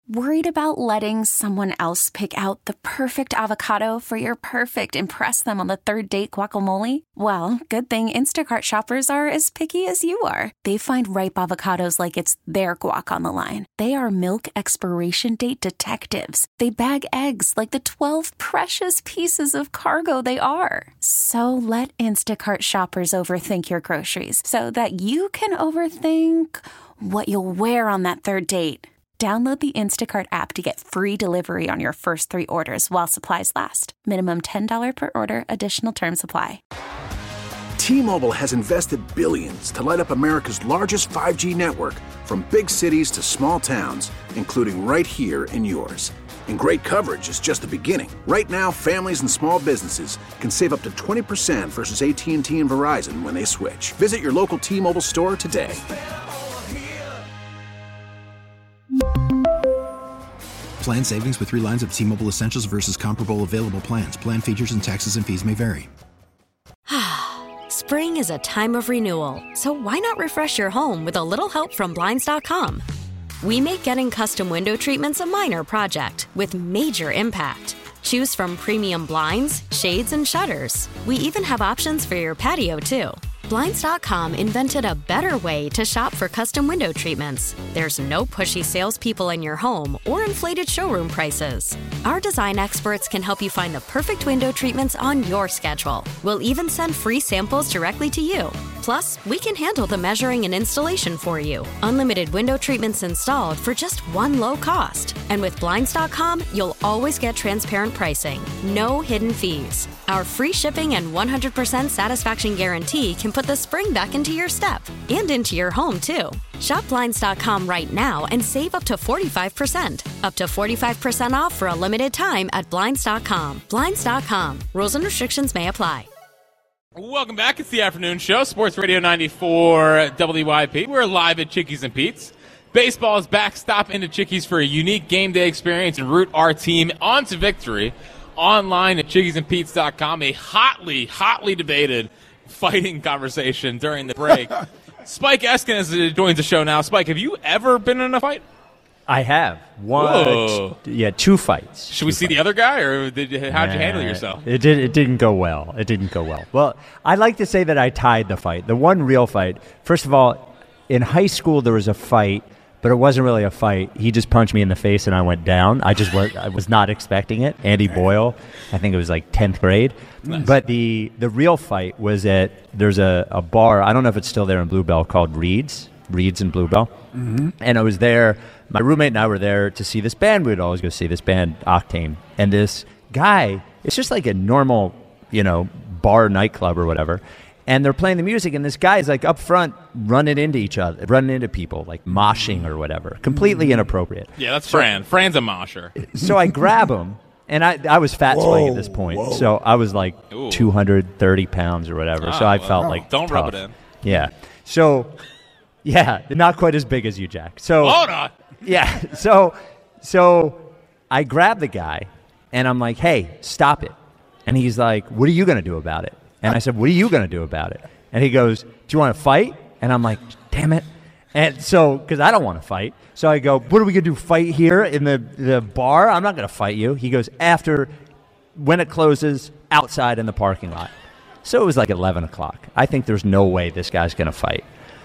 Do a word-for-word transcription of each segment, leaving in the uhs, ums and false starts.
Worried about letting someone else pick out the perfect avocado for your perfect impress them on the third date guacamole? Well, good thing Instacart shoppers are as picky as you are. They find ripe avocados like it's their guac on the line. They are milk expiration date detectives. They bag eggs like the twelve precious pieces of cargo they are. So let Instacart shoppers overthink your groceries so that you can overthink what you'll wear on that third date. Download the Instacart app to get free delivery on your first three orders while supplies last. Minimum ten dollars per order. Additional terms apply. T-Mobile has invested billions to light up America's largest five G network, from big cities to small towns, including right here in yours. And great coverage is just the beginning. Right now, families and small businesses can save up to twenty percent versus A T and T and Verizon when they switch. Visit your local T-Mobile store today. Plan savings with three lines of T-Mobile Essentials versus comparable available plans. Plan features and taxes and fees may vary. Spring is a time of renewal, so why not refresh your home with a little help from Blinds dot com? We make getting custom window treatments a minor project with major impact. Choose from premium blinds, shades, and shutters. We even have options for your patio, too. Blinds dot com invented a better way to shop for custom window treatments. There's no pushy salespeople in your home or inflated showroom prices. Our design experts can help you find the perfect window treatments on your schedule. We'll even send free samples directly to you. Plus, we can handle the measuring and installation for you. Unlimited window treatments installed for just one low cost. And with Blinds dot com, you'll always get transparent pricing. No hidden fees. Our free shipping and one hundred percent satisfaction guarantee can put the spring back into your step and into your home, too. Shop Blinds dot com right now and save up to forty-five percent. Up to forty-five percent off for a limited time at Blinds dot com. Blinds dot com. Rules and restrictions may apply. Welcome back. It's the afternoon show, Sports Radio ninety-four W Y P. We're live at Chickies and Pete's. Baseball is back. Stop into Chickies for a unique game day experience and root our team on to victory. Online at chickies and pete's dot com. A hotly, hotly debated fighting conversation during the break. Spike Eskin joins the show now. Spike, have you ever been in a fight? I have. One, t- yeah, two fights. Should two we see fights. the other guy, or did, how'd you handle yourself? It did. It didn't go well. It didn't go well. Well, I like to say that I tied the fight. The one real fight. First of all, in high school there was a fight, but it wasn't really a fight. He just punched me in the face and I went down. I just was, I was not expecting it. Andy Boyle, I think it was like tenth grade. Nice. But the the real fight was at, there's a, a bar, I don't know if it's still there in Bluebell, called Reed's, Reed's in Bluebell. Mm-hmm. And I was there, my roommate and I were there to see this band. We would always go see this band, Octane. And this guy, it's just like a normal, you know, bar nightclub or whatever. And they're playing the music, and this guy is like up front running into each other, running into people, like moshing or whatever. Completely inappropriate. Yeah, that's Fran. So, Fran's a mosher. So I grab him, and I I was fat Spike at this point. Whoa. So I was like Ooh. two hundred thirty pounds or whatever. Oh, so I felt well, like Don't tough. rub it in. Yeah. So, yeah, not quite as big as you, Jack. So Hold on. Yeah. So, so I grab the guy, and I'm like, hey, stop it. And he's like, what are you going to do about it? And I said, what are you going to do about it? And he goes, do you want to fight? And I'm like, damn it. And so, because I don't want to fight. So I go, what are we going to do, fight here in the, the bar? I'm not going to fight you. He goes, after, when it closes, outside in the parking lot. So it was like eleven o'clock. I think there's no way this guy's going to fight.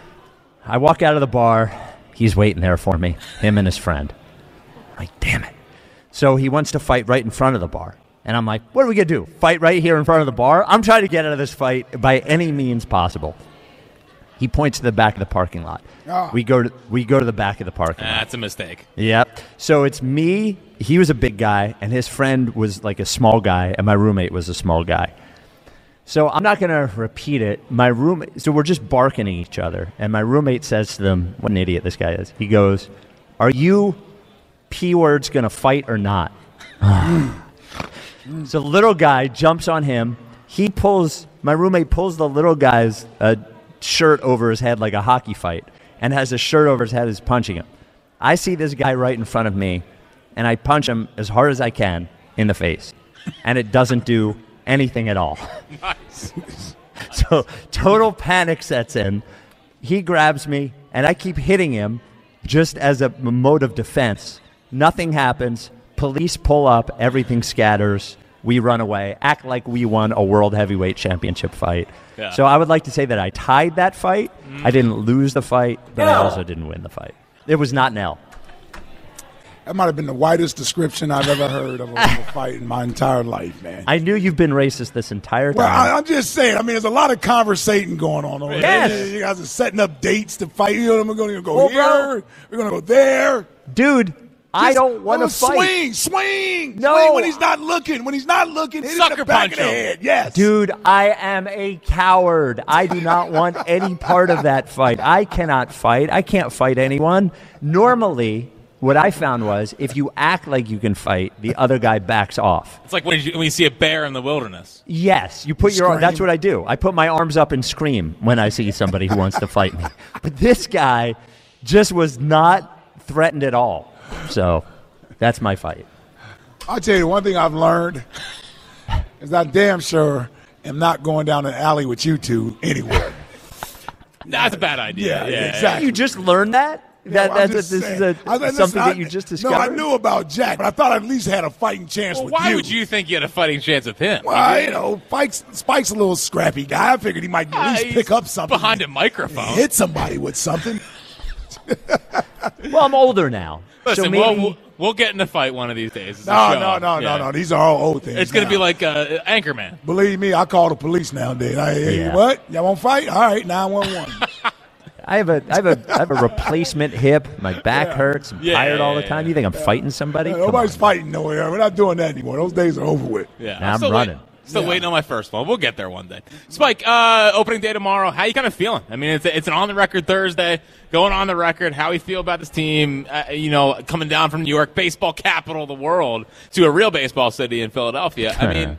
I walk out of the bar. He's waiting there for me, him and his friend. I'm like, damn it. So he wants to fight right in front of the bar. And I'm like, what are we going to do? Fight right here in front of the bar? I'm trying to get out of this fight by any means possible. He points to the back of the parking lot. Oh. We go to we go to the back of the parking lot. That's a mistake. Yep. So it's me. He was a big guy, and his friend was like a small guy, and my roommate was a small guy. So I'm not going to repeat it. My roommate. So we're just barking at each other, and my roommate says to them, what an idiot this guy is. He goes, are you P-words going to fight or not? So the little guy jumps on him. He pulls, my roommate pulls the little guy's uh, shirt over his head like a hockey fight and has a shirt over his head, is punching him. I see this guy right in front of me, and I punch him as hard as I can in the face. And it doesn't do anything at all. Nice. So total panic sets in. He grabs me, and I keep hitting him just as a mode of defense. Nothing happens. Police pull up. Everything scatters. We run away. Act like we won a world heavyweight championship fight. Yeah. So I would like to say that I tied that fight. Mm. I didn't lose the fight, but yeah. I also didn't win the fight. It was not an L. That might have been the widest description I've ever heard of a fight in my entire life, man. I knew you've been racist this entire time. Well, I, I'm just saying. I mean, there's a lot of conversating going on over yes. there. You guys are setting up dates to fight. You know, we're going to go well, here. Bro. We're going to go there. Dude, just, I don't want to fight. Swing, swing. No. Swing when he's not looking. When he's not looking, hit him in the back of the head. Yes. Dude, I am a coward. I do not want any part of that fight. I cannot fight. I can't fight anyone. Normally, what I found was if you act like you can fight, the other guy backs off. It's like when you, when you see a bear in the wilderness. Yes, you put your arm, that's what I do. I put my arms up and scream when I see somebody who wants to fight me. But this guy just was not threatened at all. So that's my fight. I'll tell you one thing I've learned is I damn sure am not going down an alley with you two anywhere. That's a bad idea. Yeah, yeah exactly. You just learned that? Yeah, that well, that's a, this saying. is a, I, something I, that you just discovered? No, I knew about Jack, but I thought I at least had a fighting chance well, with why you. Why would you think you had a fighting chance with him? Well, you know, Spike's, Spike's a little scrappy guy. I figured he might at least uh, pick up something. Behind a microphone. Hit somebody with something. Well, I'm older now. Listen, so maybe... we'll, we'll, we'll get in a fight one of these days. It's no, no, no, yeah. no, no. These are all old things. It's going to be like uh, Anchorman. Believe me, I call the police nowadays. I, hey, yeah. What? Y'all want to fight? All right, nine one one. I have a I have a I have a replacement hip. My back yeah. hurts. I'm yeah, tired yeah, all the time. Yeah, you think I'm yeah. fighting somebody? Yeah, nobody's fighting nowhere. We're not doing that anymore. Those days are over with. Yeah, now I'm, I'm running. Waiting, still yeah. waiting on my first one. We'll get there one day. Spike, uh, opening day tomorrow. How you kind of feeling? I mean, it's it's an on the record Thursday. Going on the record, how we feel about this team? Uh, you know, coming down from New York, baseball capital of the world, to a real baseball city in Philadelphia. I mean,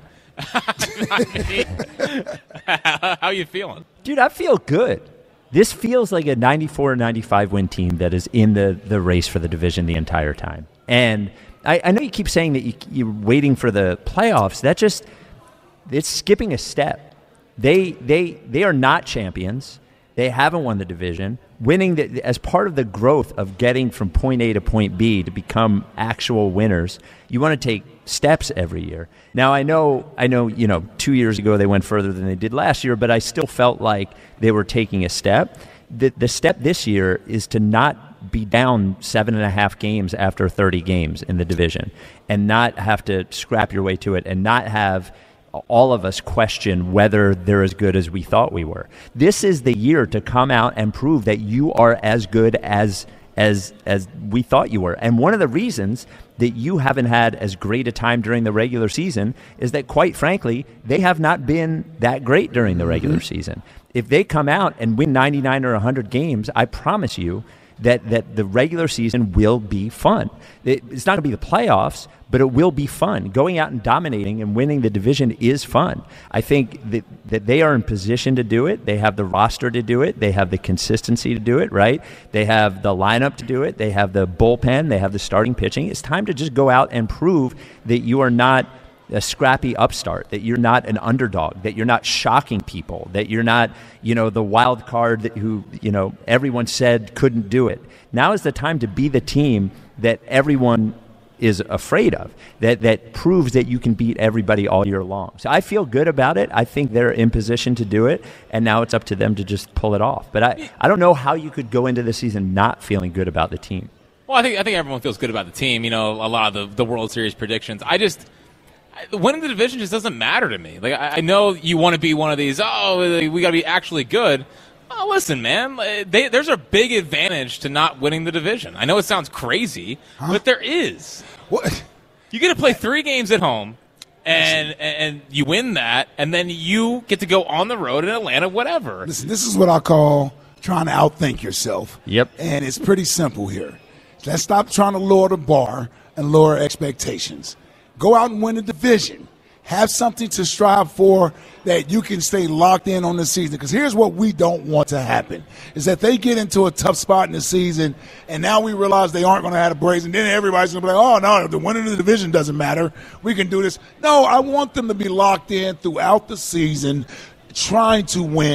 I mean how are you feeling, dude? I feel good. This feels like a ninety-four ninety-five win team that is in the, the race for the division the entire time. And I, I know you keep saying that you, you're waiting for the playoffs. That just, it's skipping a step. They they they are not champions. They haven't won the division. Winning the, as part of the growth of getting from point A to point B to become actual winners, you want to take steps every year. Now, I know, I know, you know, two years ago they went further than they did last year, but I still felt like they were taking a step. The, the step this year is to not be down seven and a half games after thirty games in the division and not have to scrap your way to it and not have all of us question whether they're as good as we thought we were. This is the year to come out and prove that you are as good as as as we thought you were. And one of the reasons that you haven't had as great a time during the regular season is that, quite frankly, they have not been that great during the regular mm-hmm. season. If they come out and win ninety-nine or one hundred games, I promise you that, that the regular season will be fun. It, it's not going to be the playoffs, but it will be fun. Going out and dominating and winning the division is fun. I think that, that they are in position to do it. They have the roster to do it. They have the consistency to do it, right? They have the lineup to do it. They have the bullpen. They have the starting pitching. It's time to just go out and prove that you are not a scrappy upstart, that you're not an underdog, that you're not shocking people, that you're not, you know, the wild card that who, you know, everyone said couldn't do it. Now is the time to be the team that everyone is afraid of, that that proves that you can beat everybody all year long. So I feel good about it. I think they're in position to do it, and now it's up to them to just pull it off. But I, I don't know how you could go into the season not feeling good about the team. Well, I think I think everyone feels good about the team. You know, a lot of the, the World Series predictions. I just winning the division just doesn't matter to me. Like I, I know you want to be one of these. Oh, we got to be actually good. Oh, listen, man, they, there's a big advantage to not winning the division. I know it sounds crazy, huh? but there is. What? You get to play three games at home, and and you win that, and then you get to go on the road in Atlanta, whatever. Listen, this is what I call trying to outthink yourself. Yep. And it's pretty simple here. Let's stop trying to lower the bar and lower expectations. Go out and win the division. Have something to strive for that you can stay locked in on the season. Because here's what we don't want to happen, is that they get into a tough spot in the season, and now we realize they aren't going to have a brace, and then everybody's going to be like, oh, no, the winning of the division doesn't matter. We can do this. No, I want them to be locked in throughout the season, trying to win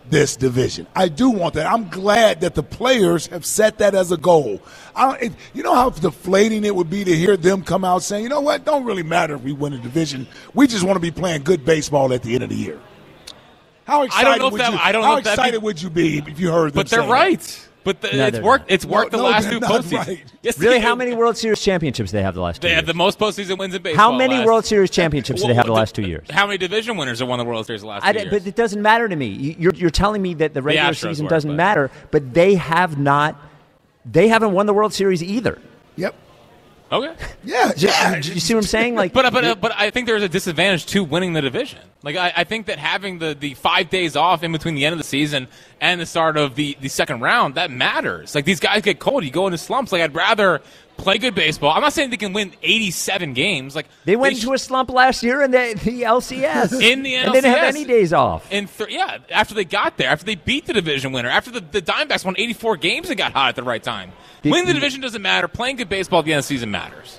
this division. I do want that. I'm glad that the players have set that as a goal. I don't, it, you know how deflating it would be to hear them come out saying, you know what, don't really matter if we win a division. We just want to be playing good baseball at the end of the year. How excited, I don't know if would, that, you, I don't how know if excited be, would you be if you heard them But they're saying right. That? But the, No, it's worked. not. It's worked no, the no, last two not postseasons. right. Yes, Really, they, how many World Series championships do they have the last two They years? have the most postseason wins in baseball. How many last, World Series championships do they have the last two years? How many division winners have won the World Series the last I, two years? but it doesn't matter to me. You- You're, you're telling me that the regular Astros season were, doesn't but- matter, but they have not. They haven't won the World Series either. Yep. Okay. Yeah, Do, yeah. do you see what I'm saying? Like, But but uh, but I think there's a disadvantage to winning the division. Like I, I think that having the, the five days off in between the end of the season and the start of the, the second round, that matters. Like these guys get cold, you go into slumps. Like I'd rather play good baseball. I'm not saying they can win eighty-seven games. Like they went sh- into a slump last year in the, the L C S. in the and N L C S. they didn't have any days off. In th- yeah, after they got there, after they beat the division winner, after the, the Diamondbacks won eighty-four games and got hot at the right time. The- Winning the division doesn't matter. Playing good baseball at the end of the season matters.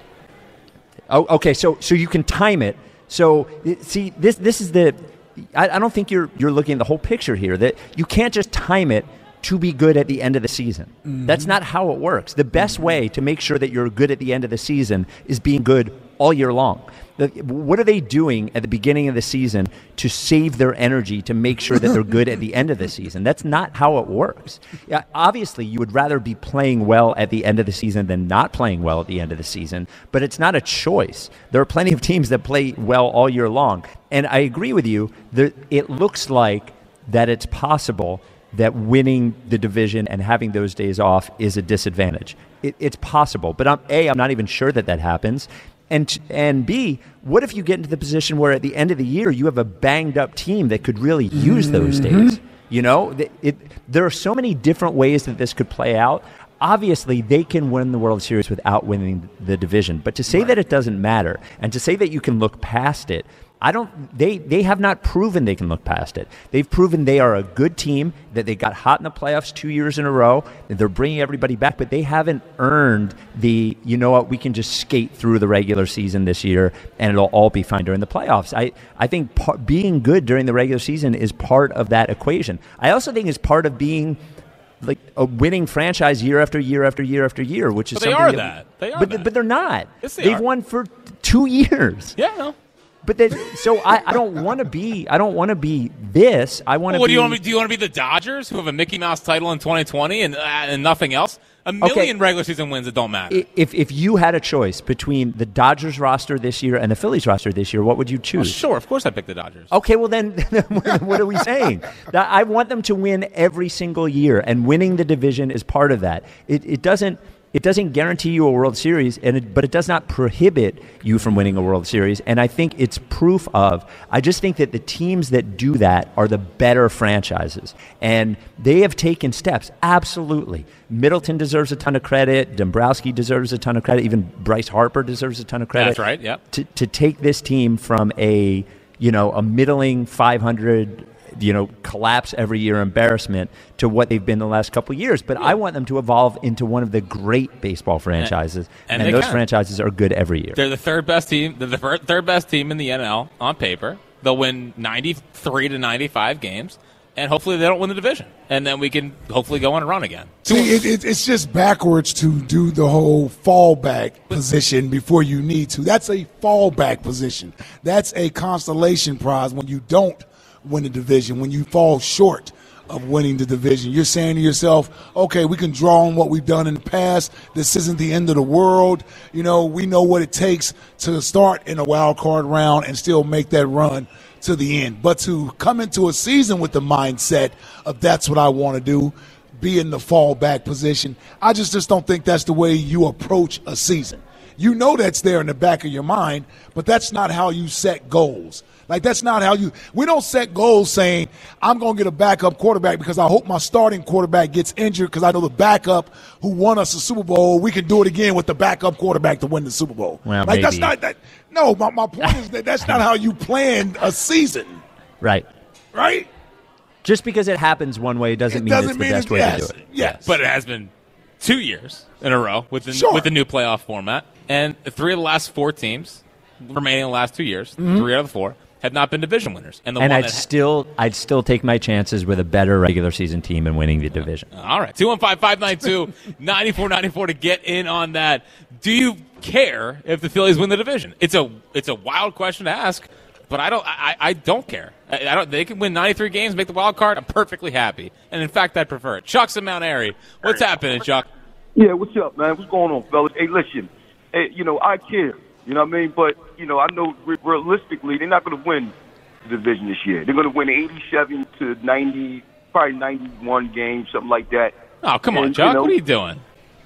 Oh, okay, so so you can time it. So it- see, this this is the. I, I don't think you're you're looking at the whole picture here. That you can't just time it to be good at the end of the season. Mm-hmm. That's not how it works. The best way to make sure that you're good at the end of the season is being good all year long. The, what are they doing at the beginning of the season to save their energy to make sure that they're good at the end of the season? That's not how it works. Yeah, obviously, you would rather be playing well at the end of the season than not playing well at the end of the season, but it's not a choice. There are plenty of teams that play well all year long. And I agree with you that it looks like that it's possible that winning the division and having those days off is a disadvantage. It, it's possible. But I'm, A, I'm not even sure that that happens. And and B, what if you get into the position where at the end of the year you have a banged up team that could really use those Mm-hmm. days? You know, it, it, there are so many different ways that this could play out. Obviously, they can win the World Series without winning the division. But to say Right. that it doesn't matter and to say that you can look past it, I don't. They they have not proven they can look past it. They've proven they are a good team, that they got hot in the playoffs two years in a row, that they're bringing everybody back, but they haven't earned the, you know what, we can just skate through the regular season this year and it'll all be fine during the playoffs. I, I think par- being good during the regular season is part of that equation. I also think it's part of being like a winning franchise year after year after year after year, which is But they something are that. that. They are but, that. but they're not. Yes, they They've are. won for two years. Yeah, no. But then, so I, I don't want to be. I don't want to be this. I want to. Well, what be, do you want? To be, do you want to be the Dodgers, who have a Mickey Mouse title in twenty twenty and uh, and nothing else? A million regular season wins that don't matter. If if you had a choice between the Dodgers roster this year and the Phillies roster this year, what would you Well, choose? sure, of course I pick the Dodgers. Okay, well then, what are we saying? That I want them to win every single year, and winning the division is part of that. It it doesn't. It doesn't guarantee you a World Series, and it, but it does not prohibit you from winning a World Series. And I think it's proof of, I just think that the teams that do that are the better franchises. And they have taken steps, absolutely. Middleton deserves a ton of credit. Dombrowski deserves a ton of credit. Even Bryce Harper deserves a ton of credit. That's right, yep. To, to take this team from a, you know, a middling five hundred, you know, collapse every year embarrassment to what they've been the last couple of years. But I want them to evolve into one of the great baseball franchises, and and, they those can. franchises are good every year. They're the third best team. They're the fir- third best team in the N L on paper. They'll win ninety-three to ninety-five games, and hopefully they don't win the division. And then we can hopefully go on a run again. See, it, it, it's just backwards to do the whole fallback position before you need to. That's a fallback position. That's a consolation prize when you don't win the division, when you fall short of winning the division. You're saying to yourself, okay, we can draw on what we've done in the past. This isn't the end of the world. You know, we know what it takes to start in a wild card round and still make that run to the end. But to come into a season with the mindset of that's what I want to do, be in the fallback position, I just, just don't think that's the way you approach a season. You know that's there in the back of your mind, but that's not how you set goals. Like, that's not how you – we don't set goals saying, I'm going to get a backup quarterback because I hope my starting quarterback gets injured because I know the backup who won us a Super Bowl, we can do it again with the backup quarterback to win the Super Bowl. Well, like, that's maybe. not that – no, my, my point is that that's not how you plan a season, Right. right? Just because it happens one way doesn't It mean doesn't it's the mean best it- way yes, to do it. yes. But it has been two years in a row with the, Sure. with the new playoff format. And three of the last four teams remaining in the last two years, Mm-hmm. three out of the four, had not been division winners. And, the and one I'd that still I'd still take my chances with a better regular season team and winning the division. All right, two one five, five nine two, nine four nine four to get in on that. Do you care if the Phillies win the division? It's a it's a wild question to ask, but I don't I, I don't care. I, I don't. They can win ninety-three games, make the wild card. I'm perfectly happy, and in fact, I'd prefer it. Chuck's in Mount Airy. What's happening, Chuck? Yeah, what's up, man? What's going on, fellas? Hey, listen, hey, you know I care. You know what I mean? But, you know, I know realistically they're not going to win the division this year. They're going to win eighty-seven to ninety, probably ninety-one games, something like that. Oh, come on, and, Chuck. You know, what are you doing?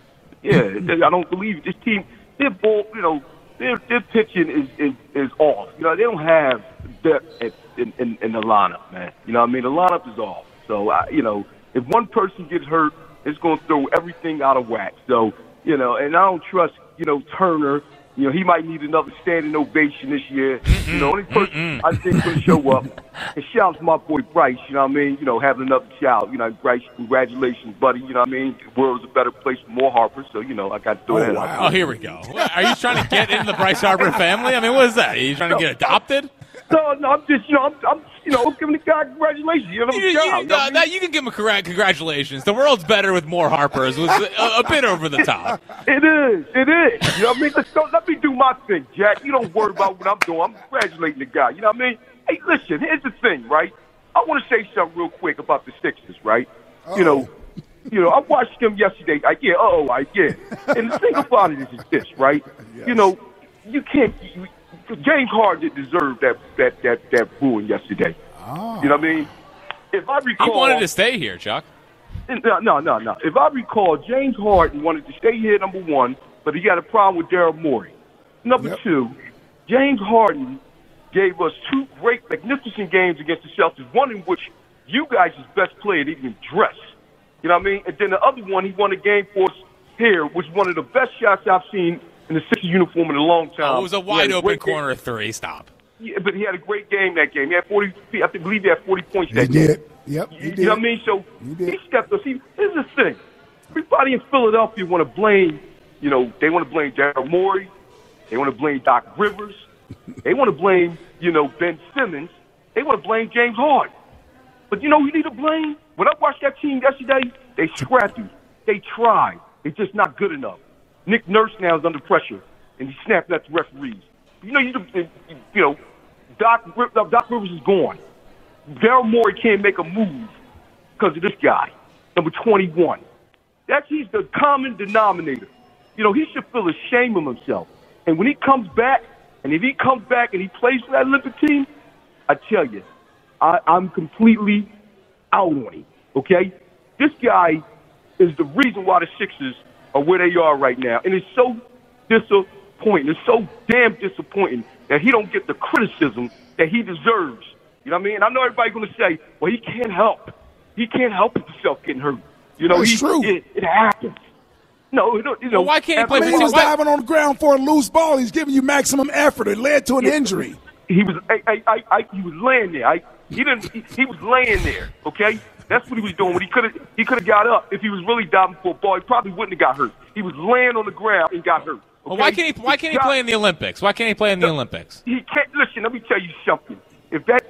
Yeah, I don't believe this team. Their ball, you know, their their pitching is, is, is off. You know, they don't have depth in, in, in the lineup, man. You know what I mean? The lineup is off. So, I, you know, if one person gets hurt, it's going to throw everything out of whack. So, you know, and I don't trust, you know, Turner. You know, he might need another standing ovation this year. Mm-mm, you know, only person mm-mm. I think going to show up. And shout out to my boy Bryce, you know what I mean? You know, having another child. You know, Bryce, congratulations, buddy. You know what I mean? The world's a better place for more Harper, so, you know, I got to throw oh, that wow. out. Oh, here we go. Are you trying to get into the Bryce Harper family? I mean, what is that? Are you trying to get adopted? No, no, I'm just, you know, I'm, I'm you know, giving the guy congratulations. You know, you, you, child, you know uh, that, you can give him a congr- congratulations. The world's better with more Harpers was a, a bit over the top. It is, it is. You know what I mean? Let's go, let me do my thing, Jack. You don't worry about what I'm doing. I'm congratulating the guy. You know what I mean? Hey, listen, here's the thing, right? I want to say something real quick about the Sixers, right? Uh-oh. You know, you know, I watched them yesterday. Like, yeah, uh-oh, like, yeah. And the thing about it is, is this, right? Yes. You know, you can't. You, James Harden deserved that that that that booing yesterday. Oh. You know what I mean? If I recall, he wanted to stay here, Chuck. No, no, no, no. If I recall, James Harden wanted to stay here, number one, but he got a problem with Daryl Morey. Number yep. two, James Harden gave us two great, magnificent games against the Celtics. One in which you guys' best player didn't even dress. You know what I mean? And then the other one, he won a game for us here, which was one of the best shots I've seen in the Sixers uniform in a long time. Oh, it was a wide open corner game. Three. Stop. Yeah, but he had a great game that game. He had forty. I believe he had forty points that he game. Did. Yep, he you, did. You know what I mean? So he, he stepped up. See, here's the thing. Everybody in Philadelphia want to blame, you know, they want to blame Daryl Morey. They want to blame Doc Rivers. They want to blame, you know, Ben Simmons. They want to blame James Harden. But you know who you need to blame? When I watched that team yesterday, they scrapped you. They tried. They're just not good enough. Nick Nurse now is under pressure, and he snapped at the referees. You know, you, you know, Doc, Doc Rivers is gone. Daryl Morey can't make a move because of this guy, number twenty-one. That's he's the common denominator. You know, he should feel ashamed of himself. And when he comes back, and if he comes back and he plays for that Olympic team, I tell you, I, I'm completely out on him. Okay, this guy is the reason why the Sixers are where they are right now, and it's so disappointing. It's so damn disappointing that he don't get the criticism that he deserves. You know what I mean? I know everybody's going to say, well, he can't help. He can't help himself getting hurt. You know, That's he, true. It, it happens. No, you know, well, why can't he play? I mean, he was diving on the ground for a loose ball. He's giving you maximum effort. It led to an yeah, injury. He was, I, I, I, I, he was laying there. I, he didn't. He, he was laying there. Okay, that's what he was doing. When he could have, he could have got up. If he was really diving for a ball, he probably wouldn't have got hurt. He was laying on the ground and got hurt. Okay? Well, why can't he? Why can't he play in the Olympics? Why can't he play in the no, Olympics? He can't. Listen, let me tell you something. If that,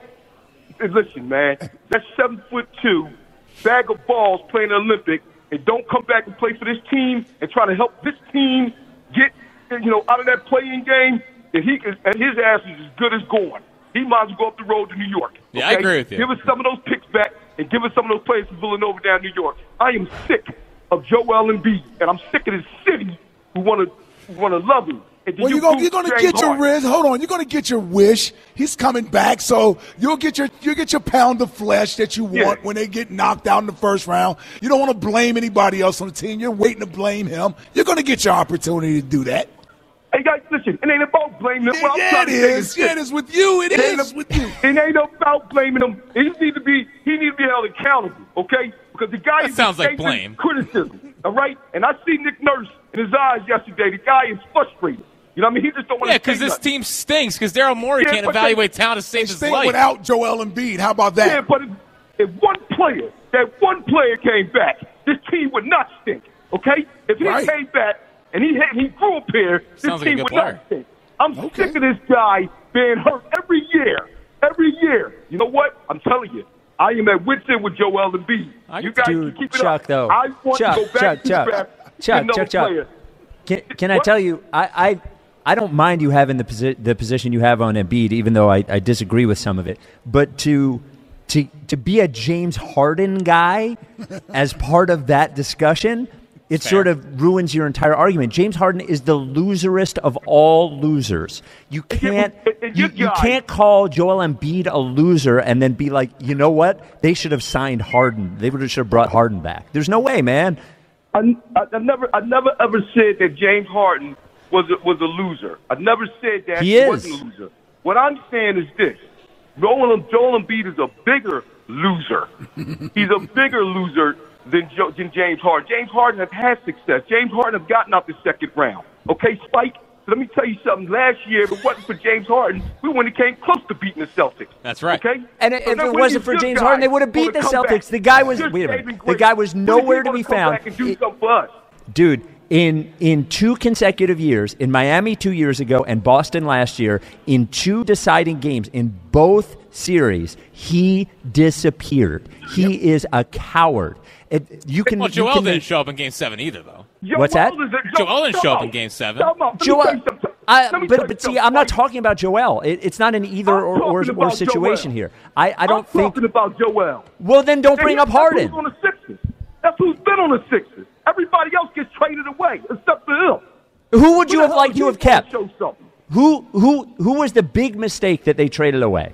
listen, man, that seven foot two bag of balls playing the Olympic and don't come back and play for this team and try to help this team get, you know, out of that playing game, that he can, and his ass is as good as gone. He might as well go up the road to New York. Okay? Yeah, I agree with you. Give us some of those picks back and give us some of those players from Villanova down New York. I am sick of Joel Embiid, and I'm sick of this city who want to want to love him. Well, you're going, you're going to get your wish. Hold on, you're going to get your wish. He's coming back, so you'll get your you'll get your pound of flesh that you want yeah. when they get knocked out in the first round. You don't want to blame anybody else on the team. You're waiting to blame him. You're going to get your opportunity to do that. Hey guys, listen, it ain't about blaming him. Yeah, yeah it is. Yeah, it is with you. It, it is with you. It ain't about blaming him. He need to be he need to be held accountable, okay? Because the guy that is sounds like blame. Criticism, all right? And I see Nick Nurse in his eyes yesterday. The guy is frustrated. You know what I mean? He just don't want yeah, to. Yeah, because this nothing. team stinks. Because Daryl Morey yeah, can't evaluate they, talent to save his life. Without Joel Embiid, how about that? Yeah, but if, if one player, that one player came back, this team would not stink. Okay? If he right. came back and he had, he grew up here, this Sounds team like would player. not stink. I'm okay. sick of this guy being hurt every year. Every year. You know what? I'm telling you. I am at wit's end with Joel Embiid. You guys Dude, keep it Chuck, up. though. I want Chuck, to go back Chuck, to Chuck, the draft. Chuck, with Chuck, Chuck. player. Can, can I What? tell you, I, I, I don't mind you having the, posi- the position you have on Embiid, even though I, I disagree with some of it. But to, to, to be a James Harden guy as part of that discussion, it Fair. sort of ruins your entire argument. James Harden is the loserest of all losers. You can't and- and you, you you guys- can't call Joel Embiid a loser and then be like, you know what? They should have signed Harden. They would have should have brought Harden back. There's no way, man. I, I, I never, I never ever said that James Harden was a, was a loser. I never said that He he is. wasn't a loser. What I'm saying is this: Joel, Joel Embiid is a bigger loser. He's a bigger loser than, jo, than James Harden. James Harden has had success. James Harden has gotten out the second round. Okay, Spike. Let me tell you something. Last year, if it wasn't for James Harden, we wouldn't have came close to beating the Celtics. That's right. Okay. And So if then it when wasn't these for good James guys Harden, they would have beat wanna the come Celtics. back, The guy was just wait a David minute. The Griffin, guy was when nowhere he to wanna be come found. back and do It- something for us. Dude, in in two consecutive years, in Miami two years ago and Boston last year, in two deciding games in both series, he disappeared. He is a coward. It, you can. Well, you Joel can didn't make- show up in Game Seven either, though. Joel What's that? is a- Joel didn't show up in Time Game out. Seven. Time out. Let me Joel, tell you something. I, Let me but tell you but see, something, I'm not Spike. talking about Joel. It, it's not an either I'm or, or, talking or about situation Joel. here. I, I don't I'm think. talking about Joel. Well, then don't And bring he- up Harden. That's who's on the Sixers. That's who's been on the Sixers. Everybody else gets traded away except for him. Who would Who you the have hell liked is to he have gonna kept? Show something. Who who who was the big mistake that they traded away?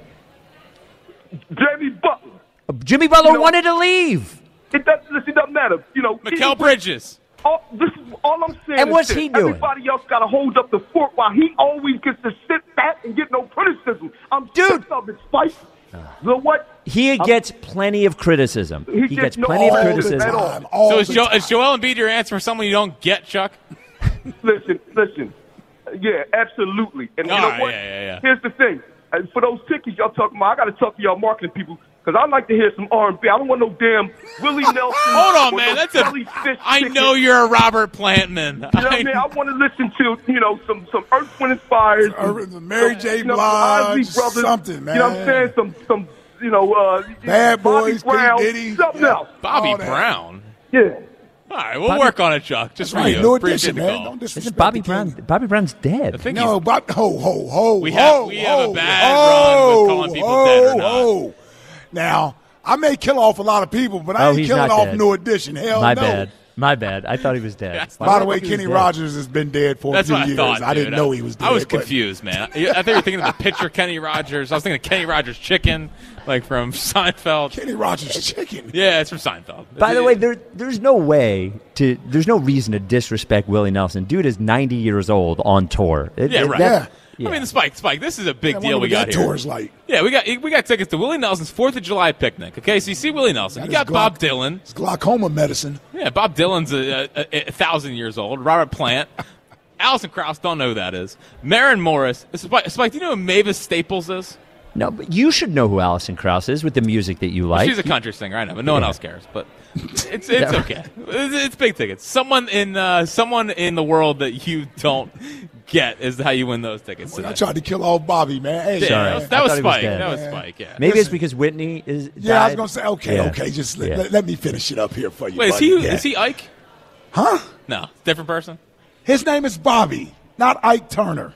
Jamie Butler. Jimmy Butler You know- wanted to leave. It doesn't, listen, it doesn't matter. You know, Mikal he- Bridges. All, this is all I'm saying. And is what's this. he doing? Everybody else got to hold up the fort while he always gets to sit back and get no criticism. I'm Dude. sick of it, Spike. You know what? He gets plenty of criticism. He He gets gets plenty no of all the criticism. time. All So is, the jo- time. is Joel Embiid your answer for someone you don't get, Chuck? Listen, listen. Yeah, absolutely. And you All know right, what? yeah, yeah, yeah. Here's the thing. Uh, For those tickets y'all talking about, I got to talk to y'all marketing people because I like to hear some R and B. I don't want no damn Willie Nelson. Hold on, or man. no That's a. Kelly Fish I ticket. know you're a Robert Plantman. You know what I mean? I want to listen to, you know, some some Earth, Wind, and Fire, Or the Mary J. you know, Blige, some Isley Brothers, something, man. You know what I'm saying? Some some you know, uh, Bad Bobby Boys, P. Brown, Diddy. something Yeah. else. Bobby all that. Brown. Yeah. All right, we'll Bobby- work on it, Chuck. Just for Right, you. no Appreciate addition, the man. call. Don't disrespect Isn't Bobby the Brown? king. Bobby Brown's I dead. think No, he's, Bob, ho, ho, ho. We have- ho, we have a ho, bad ho, run with calling people ho, dead or not. ho. Now, I may kill off a lot of people, but I Oh, ain't he's killing not off dead. no addition. Hell My no. bad. My bad. I thought he was dead. Yes. Why By would the I way, think he was Kenny dead? Rogers has been dead for That's a few what I years. thought. I didn't dude. know he was dead. I was but- confused, man. I thought you were thinking of the pitcher Kenny Rogers. I was thinking of Kenny Rogers chicken, like from Seinfeld. Kenny Rogers chicken. Yeah, it's from Seinfeld. By the way, there, there's no way to, there's no reason to disrespect Willie Nelson. Dude is ninety years old on tour. It- Yeah, it- right. that- I mean, Spike, Spike. This is a big I deal wonder we what got that here. tour's like. Yeah, we got we got tickets to Willie Nelson's Fourth of July picnic. Okay, so you see Willie Nelson. That You is got Bob glauc- Dylan. It's glaucoma medicine. Yeah, Bob Dylan's a, a, a thousand years old. Robert Plant. Alison Krauss, don't know who that is. Maren Morris. Spike, Spike, do you know who Mavis Staples is? No, but you should know who Alison Krauss is with the music that you like. She's a country singer, I know, but no one Yeah. else cares. But it's it's okay. It's, it's big tickets. Someone in uh, someone in the world that you don't get is how you win those tickets. Well, I Today. tried to kill off Bobby, man. Hey, Yeah, Sorry. that was, I that was thought he was Spike. dead. That was Yeah. Spike. Yeah. Maybe it's Listen. because Whitney is. Yeah, I was died. going to say, okay, Yeah. okay, just let, Yeah. let, let me finish it up here for you. Wait, is buddy. he Yeah. is he Ike? Huh? No, different person. His name is Bobby, not Ike Turner.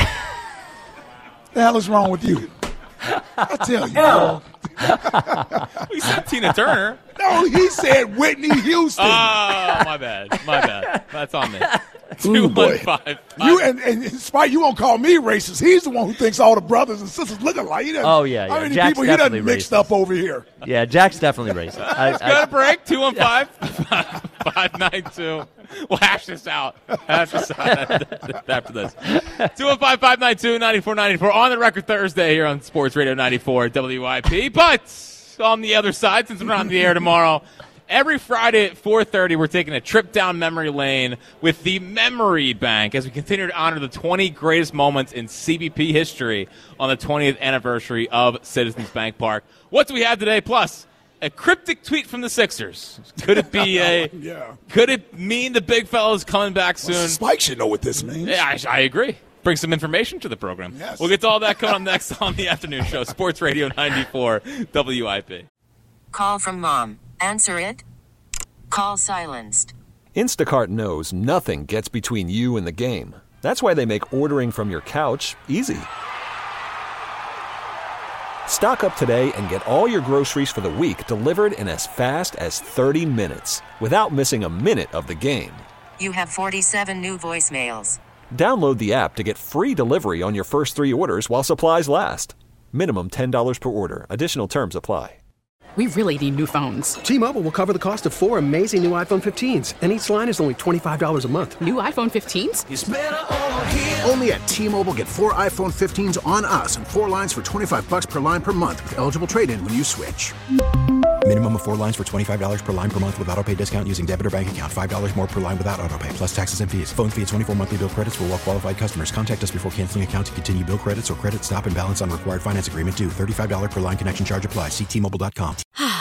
The hell is wrong with you? I tell you. We said Tina Turner. No, he said Whitney Houston. Oh, my bad. My bad. That's on me. Two Ooh, one boy. five. You and, and Spike, you won't call me racist. He's the one who thinks all the brothers and sisters look alike. He doesn't- Oh, yeah, How yeah. many Jack's people he doesn't definitely mixed racist. up over here? Yeah, Jack's definitely racist. I, Let's go I, to break. two one five, five nine two. We'll hash this out. Hash this out after this. two one five, five nine two, nine four nine four on the record Thursday here on Sports Radio ninety-four W I P. But on the other side, since we're not on the air tomorrow, every Friday at four thirty, we're taking a trip down memory lane with the Memory Bank as we continue to honor the twenty greatest moments in C B P history on the twentieth anniversary of Citizens Bank Park. What do we have today? Plus, a cryptic tweet from the Sixers. Could it be a? Yeah. Could it mean the big fella's coming back soon? Spike should know what this means. Yeah, I, I agree. bring some information to the program. Yes. We'll get to all that coming up next on the afternoon show. Sports Radio ninety-four W I P. Call from mom. Answer it. Call silenced. Instacart knows nothing gets between you and the game. That's why they make ordering from your couch easy. Stock up today and get all your groceries for the week delivered in as fast as thirty minutes without missing a minute of the game. You have forty-seven new voicemails. Download the app to get free delivery on your first three orders while supplies last. Minimum ten dollars per order. Additional terms apply. We really need new phones. T-Mobile will cover the cost of four amazing new iPhone fifteens, and each line is only twenty-five dollars a month. New iPhone fifteens? It's better over here. Only at T-Mobile, get four iPhone fifteens on us and four lines for twenty-five bucks per line per month with eligible trade-in when you switch. Minimum of four lines for twenty-five dollars per line per month with autopay discount using debit or bank account. five dollars more per line without autopay, plus taxes and fees. Phone fee at twenty-four monthly bill credits for well-qualified customers. Contact us before canceling account to continue bill credits or credit stop and balance on required finance agreement due. thirty-five dollars per line connection charge applies. See T Mobile dot com.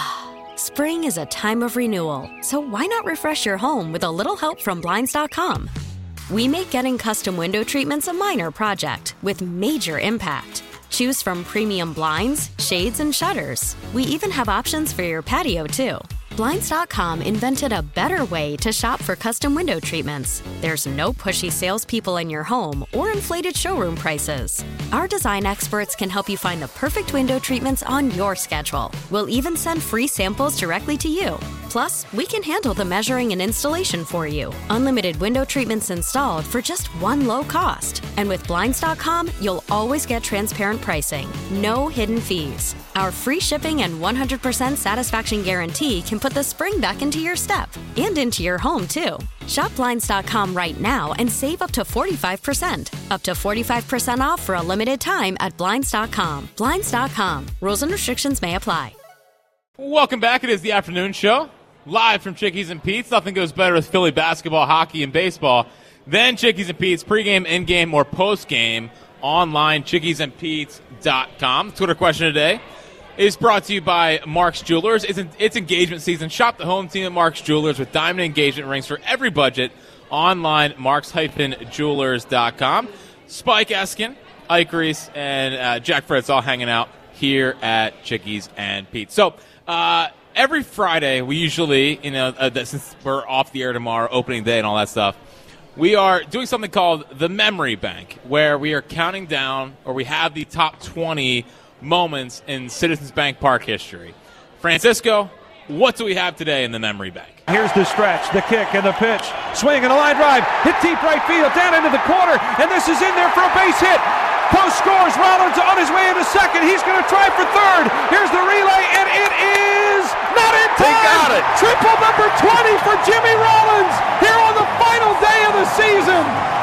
Spring is a time of renewal, so why not refresh your home with a little help from Blinds dot com? We make getting custom window treatments a minor project with major impact. Choose from premium blinds, shades, and shutters. We even have options for your patio, too. Blinds dot com invented a better way to shop for custom window treatments. There's no pushy salespeople in your home or inflated showroom prices. Our design experts can help you find the perfect window treatments on your schedule. We'll even send free samples directly to you. Plus, we can handle the measuring and installation for you. Unlimited window treatments installed for just one low cost. And with Blinds dot com, you'll always get transparent pricing. No hidden fees. Our free shipping and one hundred percent satisfaction guarantee can put the spring back into your step and into your home, too. Shop Blinds dot com right now and save up to forty-five percent. Up to forty-five percent off for a limited time at Blinds dot com. Blinds dot com. Rules and restrictions may apply. Welcome back. It is the afternoon show. Live from Chickies and Pete's. Nothing goes better with Philly basketball, hockey, and baseball than Chickies and Pete's pregame, in-game, or post-game online, chickies and pete's dot com. Twitter question today is brought to you by Mark's Jewelers. It's, it's engagement season. Shop the home team at Mark's Jewelers with diamond engagement rings for every budget. Online, marks jewelers dot com. Spike Eskin, Ike Reese, and uh, Jack Fritz all hanging out here at Chickies and Pete's. So, uh, every Friday, we usually, you know, uh, since we're off the air tomorrow, opening day and all that stuff, we are doing something called the Memory Bank, where we are counting down, or we have the top twenty moments in Citizens Bank Park history. Francisco, what do we have today in the Memory Bank? Here's the stretch, the kick, and the pitch. Swing and a line drive. Hit deep right field, down into the corner, and this is in there for a base hit. Post scores. Rollins on his way into second. He's going to try for third. Here's the relay, and it is not in time. He got it. Triple number twenty for Jimmy Rollins here on the final day of the season.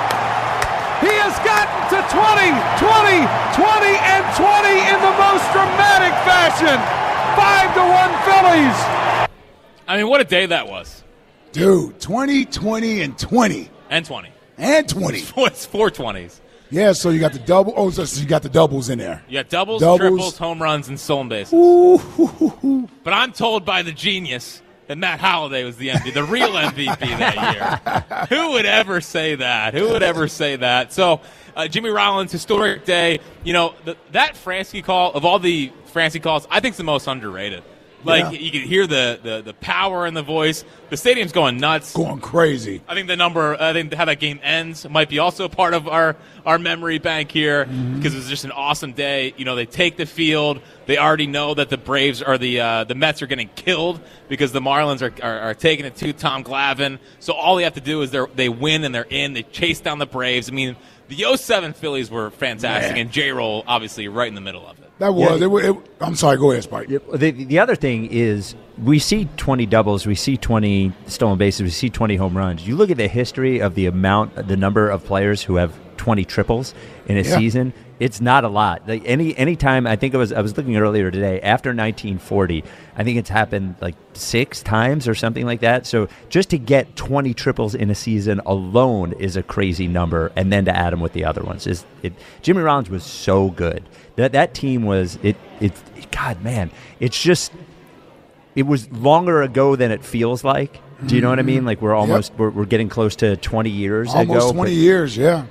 He has gotten to twenty, twenty, twenty, and twenty in the most dramatic fashion. Five to one Phillies. I mean, what a day that was. Dude, twenty, twenty, and twenty. And twenty. And twenty. It's four twenties. Yeah, so you got the double. Oh, so you got the doubles in there. You got doubles, doubles. triples, home runs, and stolen bases. Ooh, hoo, hoo, hoo. But I'm told by the genius that Matt Holliday was the M V P, the real M V P that year. Who would ever say that? Who would ever say that? So, uh, Jimmy Rollins, historic day. You know, the, that Fransky call, of all the Fransky calls, I think it's the most underrated. Like, yeah. You can hear the, the, the power in the voice. The stadium's going nuts. Going crazy. I think the number, I think how that game ends might be also part of our, our memory bank here, mm-hmm. because it was just an awesome day. You know, they take the field. They already know that the Braves or the uh, the Mets are getting killed because the Marlins are, are, are taking it to Tom Glavine. So all they have to do is they they win and they're in. They chase down the Braves. I mean, the oh seven Phillies were fantastic, Man. and J-Roll obviously right in the middle of it. That was. Yeah. It, it, I'm sorry. Go ahead, Spike. The, the other thing is we see twenty doubles, we see twenty stolen bases, we see twenty home runs. You look at the history of the amount, the number of players who have twenty triples in a yeah. season. It's not a lot. Like any any time, I think it was. I was looking earlier today. After nineteen forty, I think it's happened like six times or something like that. So just to get twenty triples in a season alone is a crazy number, and then to add them with the other ones is it. Jimmy Rollins was so good. That that team was it. It God man, it's just it was longer ago than it feels like. Do you know what I mean? Like we're almost yep. we're, we're getting close to twenty years almost ago. twenty but, years, yeah.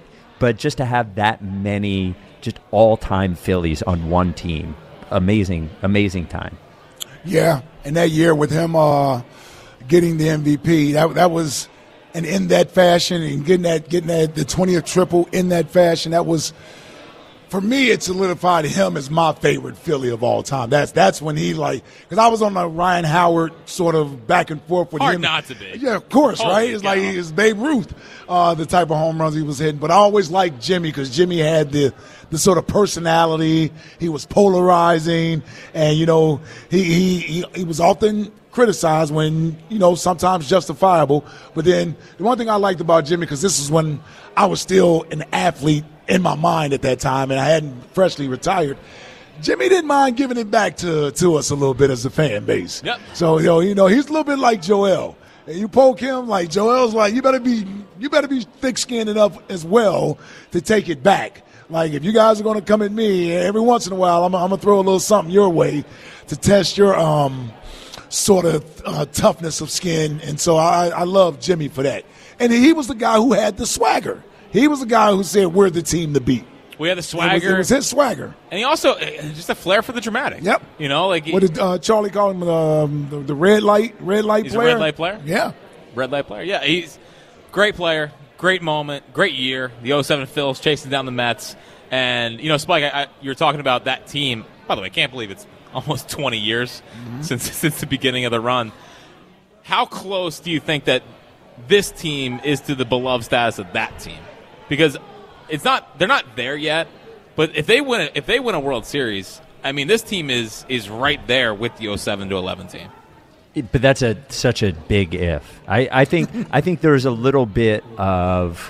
but just to have that many just all-time Phillies on one team, amazing, amazing time. Yeah, and that year with him uh, getting the M V P, that that was, and in that fashion, and getting that getting that the twentieth triple in that fashion, that was, for me, it solidified him as my favorite Philly of all time. That's that's when he, like, because I was on the Ryan Howard sort of back and forth with Hard him. not to be. Yeah, of course, Holy right? It's cow. like it's Babe Ruth, uh, the type of home runs he was hitting. But I always liked Jimmy because Jimmy had the the sort of personality. He was polarizing, and you know, he he he, he was often criticized when, you know, sometimes justifiable. But then the one thing I liked about Jimmy, because this is when I was still an athlete in my mind at that time, and I hadn't freshly retired, Jimmy didn't mind giving it back to, to us a little bit as a fan base. Yep. So, you know, you know, he's a little bit like Joel. And you poke him, like Joel's like, you better be you better be thick-skinned enough as well to take it back. Like, if you guys are going to come at me every once in a while, I'm, I'm going to throw a little something your way to test your um sort of uh, toughness of skin. And so I, I love Jimmy for that. And he was the guy who had the swagger. He was the guy who said, we're the team to beat. We had the swagger. It was, it was his swagger. And he also, uh, just a flair for the dramatic. Yep. You know, like. What did uh, Charlie call him? Um, the, the red light, red light he's player? a red light player? Yeah. Red light player. Yeah, he's great player, great moment, great year. The oh seven Phils chasing down the Mets. And, you know, Spike, I, I, you were talking about that team. By the way, I can't believe it's almost twenty years mm-hmm. since since the beginning of the run. How close do you think that this team is to the beloved status of that team? Because it's not they're not there yet, but if they win a, if they win a World Series, I mean, this team is is right there with the oh seven to eleven team. But that's a such a big if. I, I think I think there's a little bit of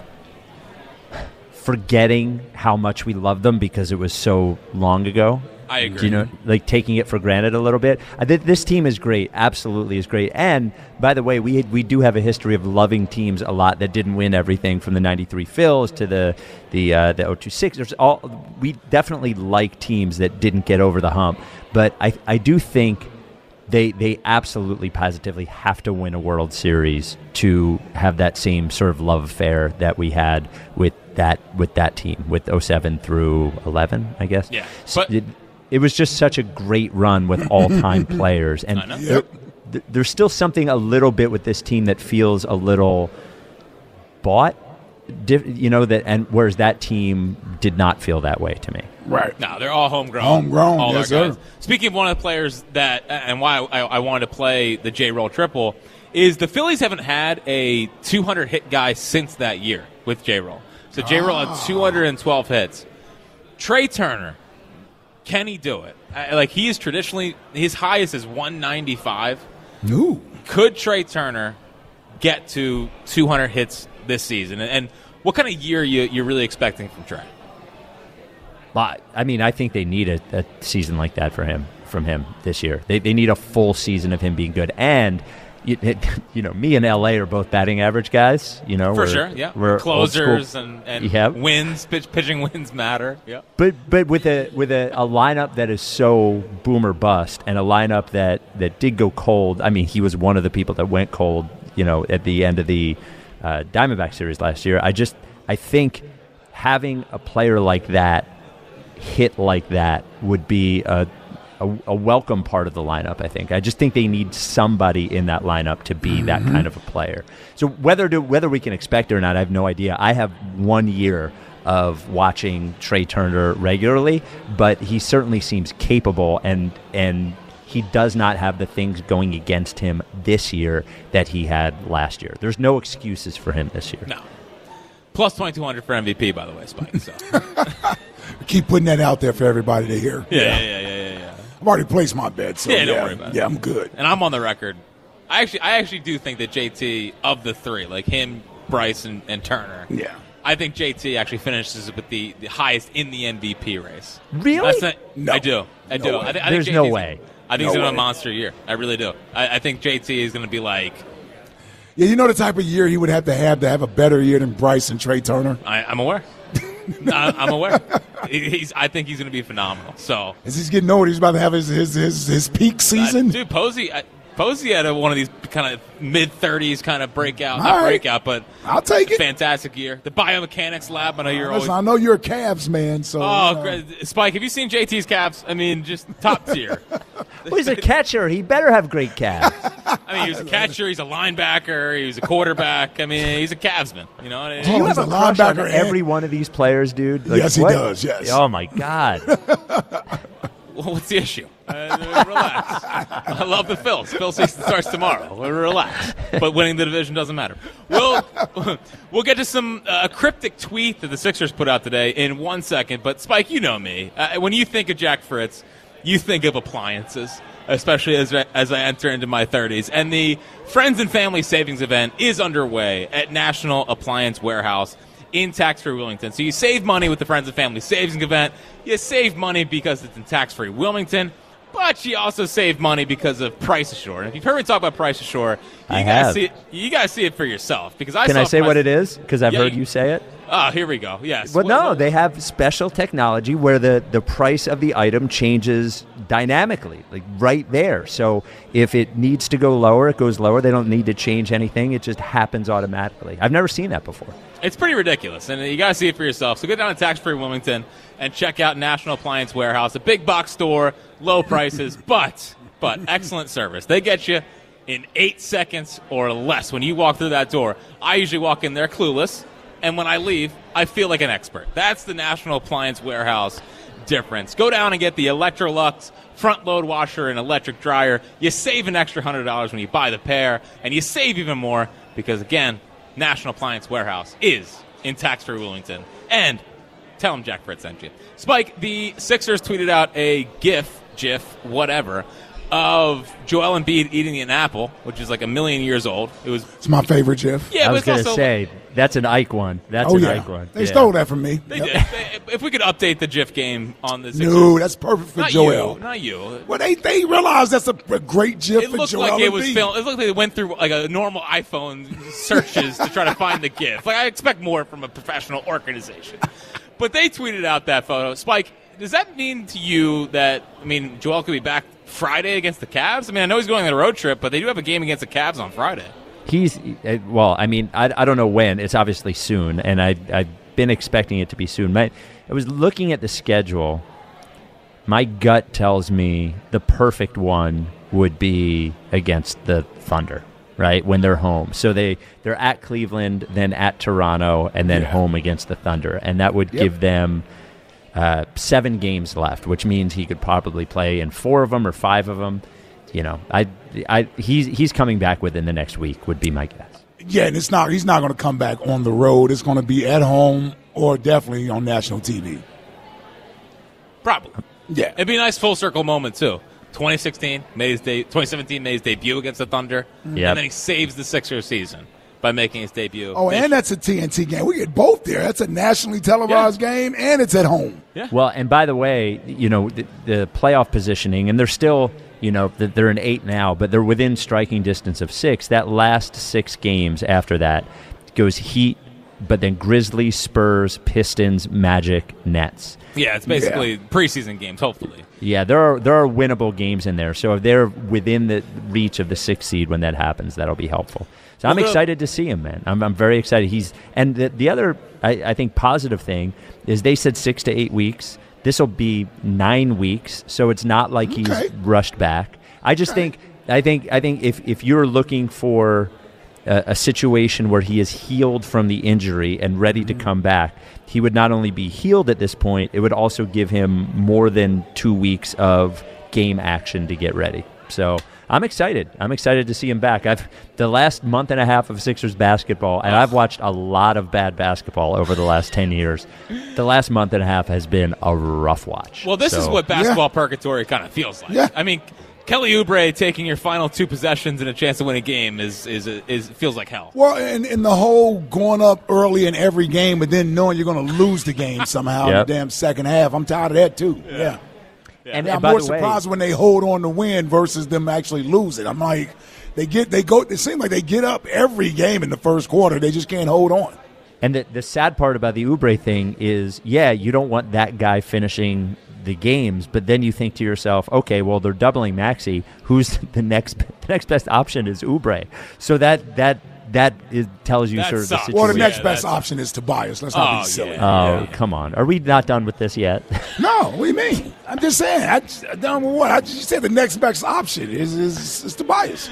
forgetting how much we love them because it was so long ago. I agree. Do you know, like taking it for granted a little bit. I think this team is great, absolutely is great. And by the way, we we do have a history of loving teams a lot that didn't win everything, from the ninety-three Phils to the the uh, the oh two Sixers. All we definitely like teams that didn't get over the hump. But I I do think they they absolutely positively have to win a World Series to have that same sort of love affair that we had with that with that team, with oh seven through eleven, I guess. Yeah, but it, it was just such a great run with all-time players, and there, th- there's still something a little bit with this team that feels a little bought, diff- you know, that, and whereas that team did not feel that way to me. Right. No, they're all homegrown. Homegrown, all yes, our guys. sir. Speaking of one of the players that, and why I, I wanted to play the J-Roll triple, is the Phillies haven't had a two hundred hit guy since that year with J-Roll. So J-Roll Ah. had two hundred twelve hits. Trey Turner, can he do it? I, like, he is traditionally, his highest is one ninety-five. Ooh. Could Trey Turner get to two hundred hits this season? And, and what kind of year are you, you're really expecting from Trey? But, I mean, I think they need a, a season like that for him, from him this year. They they need a full season of him being good. And, you, it, you know, me and L A are both batting average guys. You know, For we're, sure, yeah. We're Closers old school. and, and Yep. wins, pitch, pitching wins matter. Yeah. But but with a with a, a lineup that is so boom or bust, and a lineup that, that did go cold. I mean, he was one of the people that went cold, you know, at the end of the uh, Diamondback series last year. I just I think having a player like that hit like that would be a, a a welcome part of the lineup. I think. I just think they need somebody in that lineup to be mm-hmm. that kind of a player. So whether to, whether we can expect it or not, I have no idea. I have one year of watching Trey Turner regularly, but he certainly seems capable, and and he does not have the things going against him this year that he had last year. There's no excuses for him this year. No. Plus twenty-two hundred for M V P, by the way, Spike. So. Keep putting that out there for everybody to hear. Yeah, yeah, yeah, yeah, yeah. yeah. I've already placed my bet, so yeah, yeah, don't worry about it. Yeah, I'm good. And I'm on the record. I actually, I actually do think that J T, of the three, like him, Bryce, and, and Turner, yeah, I think J T actually finishes with the, the highest in the M V P race. Really? That's not, No. I do. I No do. way. I, th- I There's think no J T's way. I think No he's going to have a way. monster year. I really do. I, I think J T is going to be like, Yeah, you know the type of year he would have to have to have a better year than Bryce and Trey Turner? I, I'm aware. I, I'm aware. He- He's. I think he's going to be phenomenal. So, As he's getting older, he's about to have his his his, his peak season. Uh, dude, Posey, I, Posey had a, one of these kind of mid-thirties kind of breakout, All not right. breakout, but I'll take it. Fantastic year. The biomechanics lab. I know you're Listen, always. I know you're a Cavs man, so. Oh, you know. great. Spike, have you seen J T's calves? I mean, just top tier. Well, he's a catcher. He better have great calves. I mean, he was a catcher. He's a linebacker. He was a quarterback. I mean, he's a Cavsman. You know, Do you Oh, have he's a a crush on linebacker every and- one of these players, dude? Like, Yes, he what? does, yes. Oh, my God. well, what's the issue? Uh, relax. I love the Phils. Phil season starts tomorrow. We're relaxed. But winning the division doesn't matter. We'll we'll get to some uh, cryptic tweet that the Sixers put out today in one second. But Spike, you know me. Uh, when you think of Jack Fritz, you think of appliances, especially as as I enter into my thirties. And the Friends and Family Savings event is underway at National Appliance Warehouse in tax-free Wilmington. So you save money with the Friends and Family Savings event. You save money because it's in tax-free Wilmington. But you also save money because of Price Assure. And if you've heard me talk about Price Assure, you I gotta have. see it. You gotta see it for yourself. Because I Can saw I say Price- what it is? Because I've Yeah, heard you say it. Oh, here we go. Yes. Well, What- no, what- they have special technology where the, the price of the item changes dynamically, like right there. So if it needs to go lower, it goes lower. They don't need to change anything. It just happens automatically. I've never seen that before. It's pretty ridiculous, and you got to see it for yourself. So go down to tax-free Wilmington and check out National Appliance Warehouse, a big box store, low prices, but but excellent service. They get you in eight seconds or less when you walk through that door. I usually walk in there clueless, and when I leave, I feel like an expert. That's the National Appliance Warehouse difference. Go down and get the Electrolux front-load washer and electric dryer. You save an extra one hundred dollars when you buy the pair, and you save even more because, again, National Appliance Warehouse is in tax-free Wilmington. And tell them Jack Fritz sent you. Spike, the Sixers tweeted out a GIF, GIF, whatever, of Joel Embiid eating an apple, which is like a million years old. It was. It's my favorite GIF. Yeah, I but was it's going to also, say, that's an Ike one. That's oh, an yeah. Ike one. They Yeah. stole that from me. They Yep. did. They- if we could update the GIF game on the Sixers. No, that's perfect for not Joel. You, not you. Well, they, they realize that's a, a great GIF It for looked Joel like it was Embiid. filmed. It looked like they went through like a normal iPhone searches to try to find the GIF. Like I expect more from a professional organization. But they tweeted out that photo. Spike, does that mean to you that I mean Joel could be back Friday against the Cavs? I mean, I know he's going on a road trip, but they do have a game against the Cavs on Friday. He's, uh, well, I mean, I, I don't know when. It's obviously soon, and I, I've been expecting it to be soon. My, I was looking at the schedule. My gut tells me the perfect one would be against the Thunder, right, when they're home. So they, they're at Cleveland, then at Toronto, and then Yeah. home against the Thunder. And that would Yep. give them uh, seven games left, which means he could probably play in four of them or five of them. You know, I, I, he's he's coming back within the next week would be my guess. Yeah, and it's not. He's not going to come back on the road. It's going to be at home or definitely on national T V. Probably. Yeah. It'd be a nice full circle moment too. twenty sixteen, made his de- twenty seventeen made his debut against the Thunder, Yep. and then he saves the Sixers season by making his debut. Oh, and that's a T N T game. We get both there. That's a nationally televised game, and it's at home. Yeah. Well, and by the way, you know, the, the playoff positioning, and they're still, you know, th- they're in eight now, but they're within striking distance of six. That last six games after that goes Heat, but then Grizzlies, Spurs, Pistons, Magic, Nets. Yeah, it's basically preseason games, hopefully. Yeah, there are there are winnable games in there. So if they're within the reach of the sixth seed when that happens, that'll be helpful. So I'm Well, the- excited to see him, man. I'm I'm very excited. He's and the, the other I, I think positive thing is they said six to eight weeks. This will be nine weeks, so it's not like Okay. he's rushed back. I just think I think I think if if you're looking for a, a situation where he is healed from the injury and ready to come back, he would not only be healed at this point, it would also give him more than two weeks of game action to get ready. So I'm excited. I'm excited to see him back. I've the last month and a half of Sixers basketball, and I've watched a lot of bad basketball over the last ten years. The last month and a half has been a rough watch. Well, this is So- what basketball purgatory kind of feels like. Yeah. I mean, Kelly Oubre taking your final two possessions and a chance to win a game is is is feels like hell. Well, and, and the whole going up early in every game, but then knowing you're going to lose the game somehow Yep. in the damn second half. I'm tired of that, too. Yeah. And, Yeah, and I'm by more the way, surprised when they hold on to win versus them actually lose it. I'm like, they get, they go, it seems like they get up every game in the first quarter. They just can't hold on. And the, the sad part about the Oubre thing is, yeah, you don't want that guy finishing the games, but then you think to yourself, okay, well, they're doubling Maxey. Who's the next the next best option is Oubre. So that that that is, tells you That sort of the sucks. situation. Well, the next Yeah, best that's- option is Tobias. Let's not Oh, be silly. yeah. Oh, come on. Are we not done with this yet? No, what do you mean? I'm just saying. I just, I don't know what. I just said the next best option is is, is Tobias.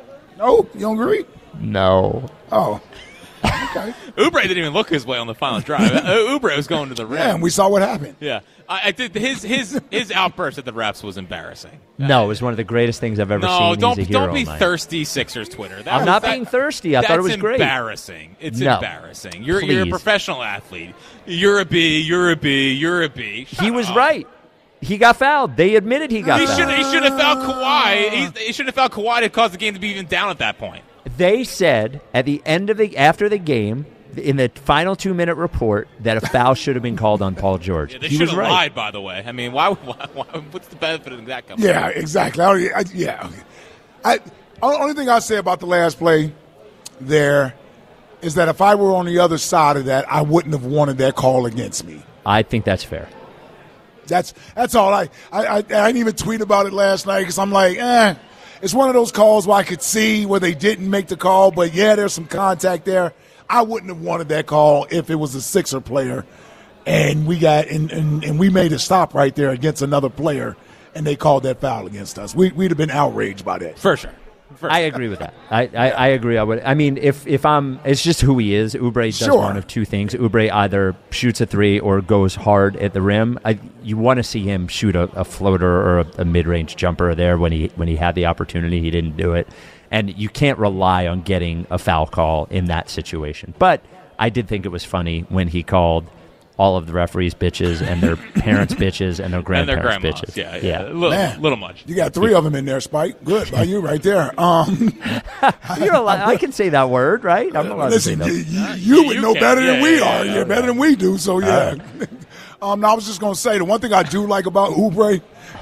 No, you don't agree? No. Oh, okay. Oubre didn't even look his way on the final drive. uh, Oubre was going to the rim. Yeah, and we saw what happened. Yeah, I, I did. His his his outburst at the refs was embarrassing. No, it was one of the greatest things I've ever No, seen. don't He's a hero don't be of mine. thirsty, Sixers Twitter. That I'm was- not that- being thirsty. I thought it was that's great. Embarrassing. It's No. embarrassing. You're you're a Please. professional athlete. You're a B. You're a B. You're a B. Shut He was up. right. He got fouled. They admitted he got He fouled. should he should have fouled Kawhi. He, he should have fouled Kawhi to cause the game to be even down at that point. They said at the end of the after the game, in the final two minute report, that a foul should have been called on Paul George. Yeah, they he should was have right. lied. By the way, I mean, why, why, why? What's the benefit of that coming? Yeah, exactly. I, I, yeah. I, only thing I say about the last play there is that if I were on the other side of that, I wouldn't have wanted that call against me. I think that's fair. That's that's all. I I, I, I didn't even tweet about it last night because I'm like, eh. It's one of those calls where I could see where they didn't make the call, but yeah, there's some contact there. I wouldn't have wanted that call if it was a Sixer player, and we got and, and, and we made a stop right there against another player, and they called that foul against us. We, we'd have been outraged by that. For sure. For I agree with that. I, I, I agree. I would. I mean, if if I'm, it's just who he is. Oubre does Sure. one of two things. Oubre either shoots a three or goes hard at the rim. I, you want to see him shoot a, a floater or a, a mid-range jumper there when he when he had the opportunity. He didn't do it, and you can't rely on getting a foul call in that situation. But I did think it was funny when he called all of the referees bitches and their parents bitches and their And their grandparents grandmas. bitches. Yeah, yeah. A little, Man. little much. You got three of them in there, Spike. Good by you right there. Um, You're allowed, I can say that word, right? I'm allowed listen, to you, say that. you, you Yeah, would you know can. better than Yeah, we yeah, are. yeah, You're better than we do. So yeah. right. um, no, I was just gonna say the one thing I do like about Oubre,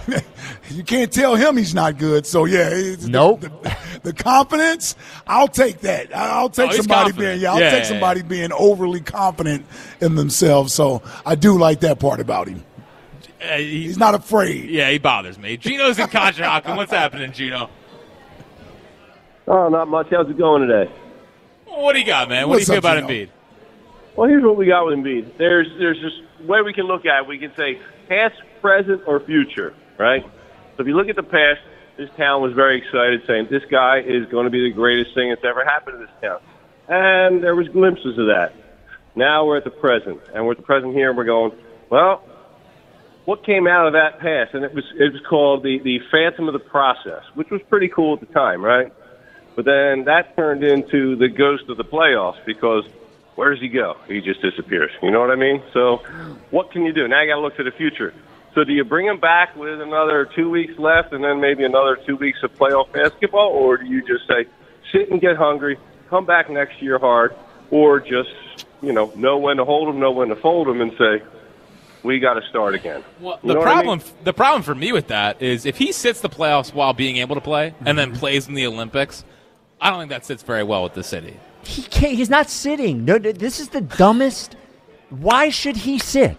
you can't tell him he's not good. So yeah, it's Nope. The, the, the confidence, I'll take that. I'll take Oh, he's somebody confident. being, yeah, I'll Yeah, take yeah, somebody being overly confident in themselves. So I do like that part about him. Uh, he- He's not afraid. Yeah, he bothers me. Gino's in Conshohocken. What's happening, Gino? Oh, not much. How's it going today? What do you got, man? What What's do you feel up, about Gino? Embiid? Well, here's what we got with Embiid. There's there's this way we can look at it. We can say past, present, or future, right? So if you look at the past, this town was very excited, saying this guy is going to be the greatest thing that's ever happened to this town. And there was glimpses of that. Now we're at the present, and we're at the present here, and we're going, well, what came out of that past? And it was it was called the, the Phantom of the Process, which was pretty cool at the time, right? But then that turned into the ghost of the playoffs because where does he go? He just disappears. You know what I mean? So what can you do? Now you got to look to the future. So do you bring him back with another two weeks left and then maybe another two weeks of playoff basketball, or do you just say, sit and get hungry, come back next year hard, or just, you know, know when to hold him, know when to fold him, and say, we got to start again. Well, You the know what I problem, mean? the problem for me with that is if he sits the playoffs while being able to play and then plays in the Olympics, I don't think that sits very well with the city. He can't. He's not sitting. No, this is the dumbest. Why should he sit?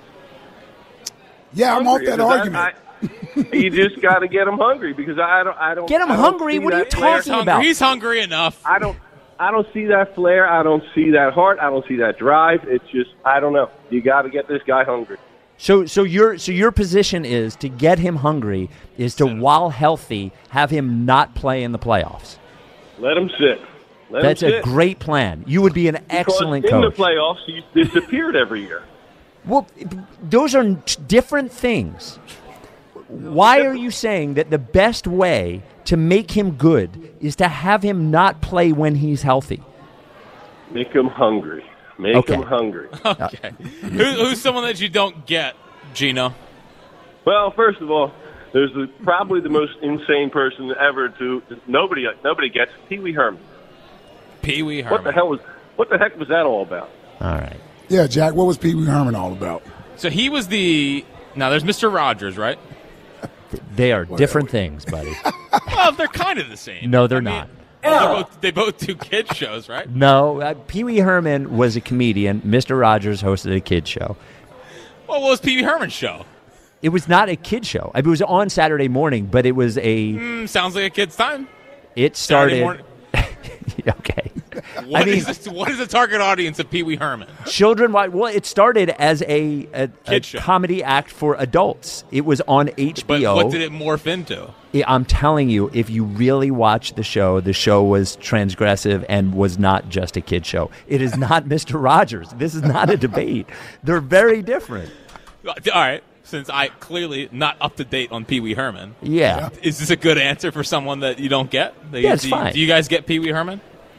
Yeah, I'm off Hungry, that because I- argument. I- you just got to get him hungry because I don't. I don't Get him I don't hungry? see What are you that talking flair. He's hungry. about? He's hungry enough. I don't. I don't see that flair. I don't see that heart. I don't see that drive. It's just I don't know. You got to get this guy hungry. So, so your so your position is to get him hungry is to, while healthy, have him not play in the playoffs. Let him sit. Let That's him a sit. great plan. You would be an Because excellent in coach. the playoffs, he's disappeared every year. Well, those are t- different things. Why are you saying that the best way to make him good is to have him not play when he's healthy? Make him hungry. Make Okay. him hungry. Okay. Who, who's someone that you don't get, Gino? Well, first of all, there's the, probably the most insane person ever to nobody nobody gets Pee Wee Herman. Pee Wee Herman. What the hell was what the heck was that all about? All right. Yeah, Jack, what was Pee Wee Herman all about? So he was the. Now there's Mister Rogers, right? They are different things, buddy. Well, they're kind of the same. No, they're I mean, not. They both, they both do kids shows, right? No, uh, Pee Wee Herman was a comedian. Mister Rogers hosted a kids show. Well, what was Pee Wee Herman's show? It was not a kid show. I mean, it was on Saturday morning, but it was a. Mm, sounds like a kid's time. It started. Okay. What, I mean, is this, what is the target audience of Pee Wee Herman? Children. Well, it started as a, a, a show. comedy act for adults. It was on H B O. But what did it morph into? I'm telling you, if you really watch the show, the show was transgressive and was not just a kid show. It is not Mister Rogers. This is not a debate. They're very different. All right. Since I clearly not up to date on Pee Wee Herman. Yeah. Is this a good answer for someone that you don't get? That Yeah, you, it's do, you, fine. do you guys get Pee Wee Herman?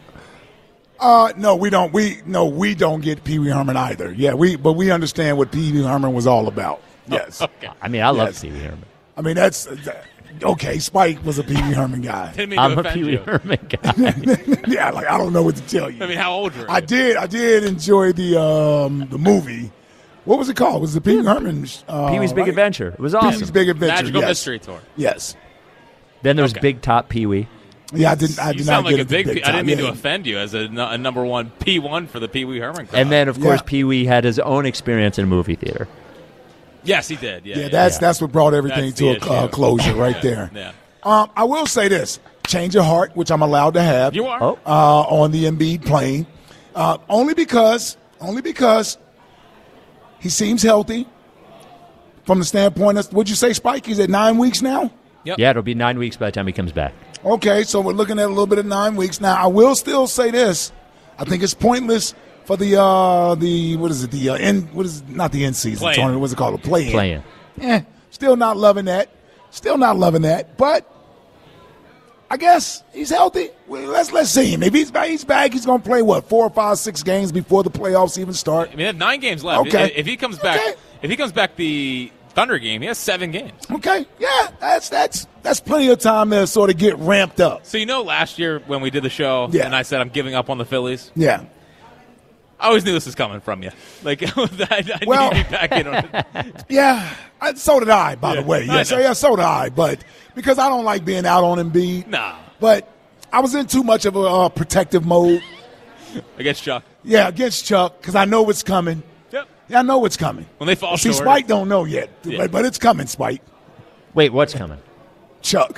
Uh, no, we don't. We no, we don't get Pee Wee Herman either. Yeah, we but we understand what Pee Wee Herman was all about. Yes. Oh, okay. I mean, I love Yes. Pee Wee Herman. I mean, that's okay. Spike was a Pee Wee Herman guy. Didn't mean to I'm a offend Pee Wee you. Herman guy. Yeah, like I don't know what to tell you. I mean, how old were you? I did. I did enjoy the um the movie. What was it called? Was it Pee Wee Herman? Uh, Pee Wee's Big right? Adventure. It was Pee awesome. Wee's Big Adventure. Magical yes. Mystery Tour. Yes. Then there's Okay. Big Top Pee Wee. Yeah, I didn't. I You did sound not like get a it big. the P- I didn't time. mean Yeah. to offend you as a, n- a number one P one for the Pee Wee Herman crowd. And then, of course, Yeah. Pee Wee had his own experience in a movie theater. yes, he did. Yeah, Yeah, yeah, that's yeah. that's what brought everything That's to the a uh, issue. closure right Yeah, there. yeah. Um, I will say this: change of heart, which I'm allowed to have. You are. Oh. uh, on the Embiid plane, uh, only because only because he seems healthy. From the standpoint of, would you say, Spike? He's at nine weeks now. Yep. Yeah, it'll be nine weeks by the time he comes back. Okay, so we're looking at a little bit of nine weeks now. I will still say this: I think it's pointless for the uh, the what is it the uh, end what is it, not the end season Play-in. tournament? What's it called? A play-in. Playing. Eh, still not loving that. Still not loving that. But I guess he's healthy. Well, let's let's see him. If he's back, he's back. He's going to play what four or five, six games before the playoffs even start. I mean, they have nine games left. Okay. If he comes back, Okay. if he comes back the Thunder game, he has seven games. Okay, yeah, that's that's that's plenty of time to sort of get ramped up. So you know, last year when we did the show, Yeah. and I said I'm giving up on the Phillies. Yeah. I always knew this was coming from you. Like, I, I Well- need to be back in on it. Yeah, I, so did I, by Yeah, the way. I Yes, know. yeah, so did I. But because I don't like being out on Embiid. Nah. But I was in too much of a uh, protective mode. Against Chuck. Yeah, against Chuck, because I know it's coming. Yep. Yeah, I know it's coming. When they fall See, short. Spike don't know yet, Yeah. but, but it's coming, Spike. Wait, what's coming? Chuck.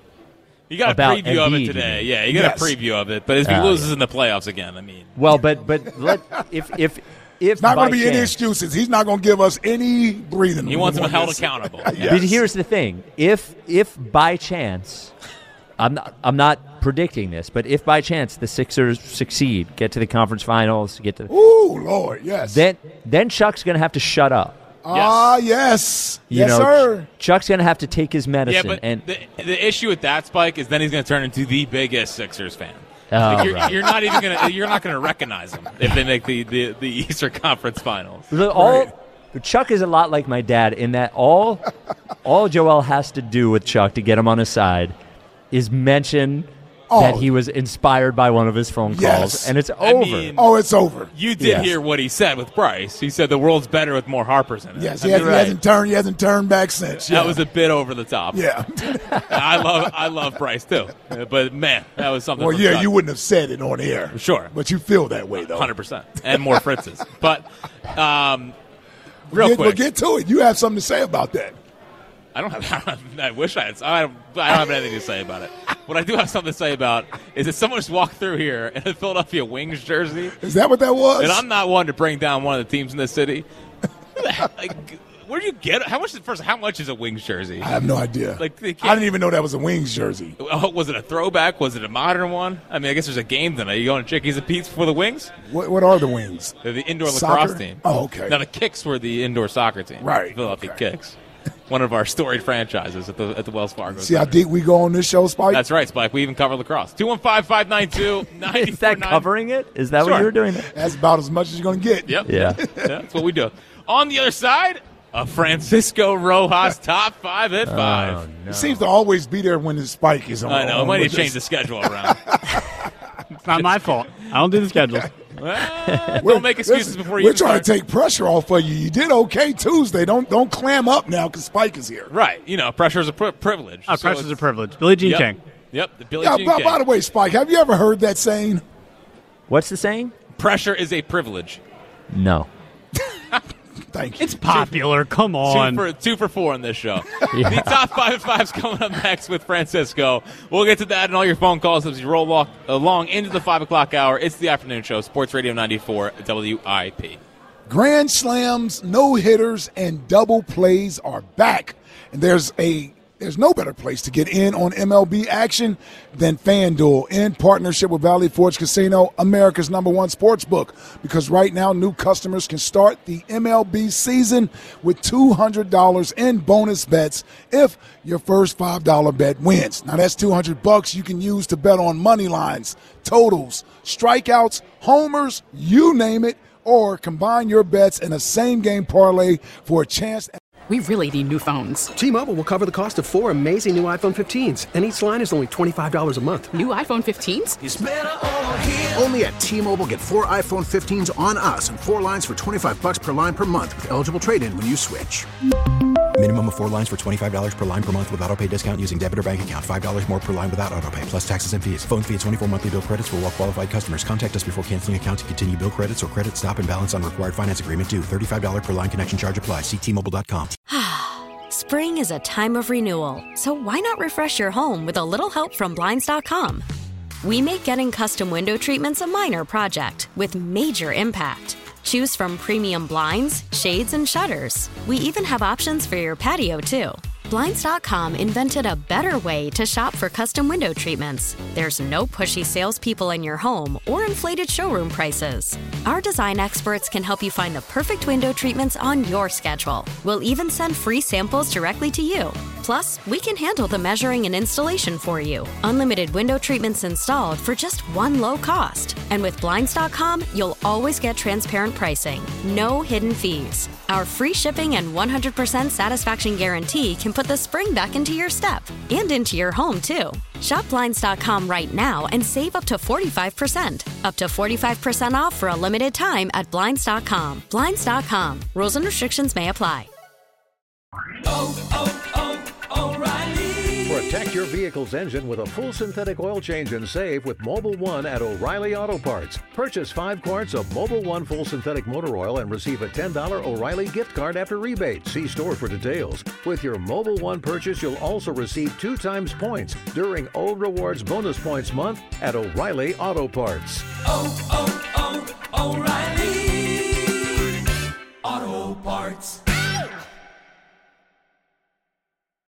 You got a About preview of Embiid, it you today. mean. Yeah, you got Yes. a preview of it. But if he Ah, loses yeah. in the playoffs again, I mean. Well, but but let if if if Not by going to be any chance- excuses. He's not going to give us any breathing room. He wants him on held this. accountable. Yes. But here's the thing: if if by chance, I'm not I'm not predicting this, but if by chance the Sixers succeed, get to the conference finals, get to Ooh, Lord, yes. then then Chuck's going to have to shut up. Ah, yes. You yes, know, sir. Ch- Chuck's going to have to take his Yeah, medicine. but and the, the issue with that, Spike, is then he's going to turn into the biggest Sixers fan. Oh, Like, you're, right. you're not even going to. You're not going to recognize him if they make the, the, the Eastern Conference Finals. The- all Chuck is a lot like my dad in that all all Joel has to do with Chuck to get him on his side is mention Oh. that he was inspired by one of his phone calls, Yes. and it's I over. mean, Oh, it's over. You did Yes. hear what he said with Bryce. He said the world's better with more Harpers in it. Yes, I he, mean, hasn't, he hasn't turned. He hasn't turned back since. That Yeah. was a bit over the top. yeah. I love I love Bryce too, Uh, but man, that was something. Well, from yeah, Chuck. you wouldn't have said it on air. Sure. But you feel that way, though. Hundred percent, and more Fritz's. But um, real Get, quick, Well, get to it. You have something to say about that. I don't have. I wish I had. I don't, I don't have anything to say about it. What I do have something to say about is that someone just walked through here in a Philadelphia Wings jersey, Is that what that was? and I'm not one to bring down one of the teams in this city. Like, where do you get it? How much? First, how much is a Wings jersey? I have no idea. Like, they I can't- didn't even know that was a Wings jersey. Oh, was it a throwback? Was it a modern one? I mean, I guess there's a game tonight. You going to Chickies and Pete's for the Wings? What, what are the Wings? They're the indoor Soccer? lacrosse team. Oh, okay. Now the Kicks were the indoor soccer team. Right, Philadelphia okay. Kicks, one of our storied franchises at the at the Wells Fargo. See how Center. deep we go on this show, Spike? That's right, Spike. We even cover lacrosse. two one five, five nine two, nine four nine. Is that covering it? Is that what Sure. you were doing? That's about as much as you're going to get. Yep. Yeah. yeah. That's what we do. On the other side, a Francisco Rojas top five at five. Oh, He seems to always be there when his Spike is on. I know. I on might need with to change us. the schedule around. It's not my fault. I don't do the schedules. Well, We're- don't make excuses listen, before you We're even trying start. to take pressure off of you. You did okay Tuesday. Don't don't clam up now because Spike is here. Right. You know, pressure is a pri- privilege. Oh, So pressure's it's- a privilege. Billie Jean Yep. King. Yep. The Billie Yeah, Jean by, King. by the way, Spike, have you ever heard that saying? What's the saying? Pressure is a privilege. No. Thank you. It's popular. Come on. Two for, two for four on this show. Yeah. The top five five's coming up next with Francisco. We'll get to that and all your phone calls as you roll along, along into the five o'clock hour. It's the afternoon show, Sports Radio ninety-four W I P. Grand slams, no-hitters, and double plays are back. And there's a there's no better place to get in on M L B action than FanDuel in partnership with Valley Forge Casino, America's number one sports book. Because right now, new customers can start the M L B season with two hundred dollars in bonus bets if your first five dollar bet wins. Now, that's two hundred bucks you can use to bet on money lines, totals, strikeouts, homers, you name it, or combine your bets in a same-game parlay for a chance. We really need new phones. T-Mobile will cover the cost of four amazing new iPhone fifteens, and each line is only twenty-five dollars a month. New iPhone fifteens? It's better over here. Only at T-Mobile, get four iPhone fifteens on us and four lines for twenty-five bucks per line per month with eligible trade-in when you switch. Minimum of four lines for twenty-five dollars per line per month with autopay discount using debit or bank account. five dollars more per line without autopay, plus taxes and fees. Phone fee at twenty-four monthly bill credits for well-qualified customers. Contact us before canceling account to continue bill credits or credit stop and balance on required finance agreement due. thirty-five dollars per line connection charge applies. See T Mobile dot com. Spring is a time of renewal, so why not refresh your home with a little help from Blinds dot com? We make getting custom window treatments a minor project with major impact. Choose from premium blinds, shades, and shutters. We even have options for your patio, too. Blinds dot com invented a better way to shop for custom window treatments. There's no pushy salespeople in your home or inflated showroom prices. Our design experts can help you find the perfect window treatments on your schedule. We'll even send free samples directly to you. Plus, we can handle the measuring and installation for you. Unlimited window treatments installed for just one low cost. And with Blinds dot com, you'll always get transparent pricing. No hidden fees. Our free shipping and one hundred percent satisfaction guarantee can put the spring back into your step and into your home, too. Shop Blinds dot com right now and save up to forty-five percent. Up to forty-five percent off for a limited time at Blinds dot com. Blinds dot com. Rules and restrictions may apply. Oh, oh, oh, O'Reilly. Protect your vehicle's engine with a full synthetic oil change and save with Mobil one at O'Reilly Auto Parts. Purchase five quarts of Mobil one full synthetic motor oil and receive a ten dollars O'Reilly gift card after rebate. See store for details. With your Mobil one purchase, you'll also receive two times points during O Rewards Bonus Points Month at O'Reilly Auto Parts. Oh, oh, oh, O'Reilly Auto Parts.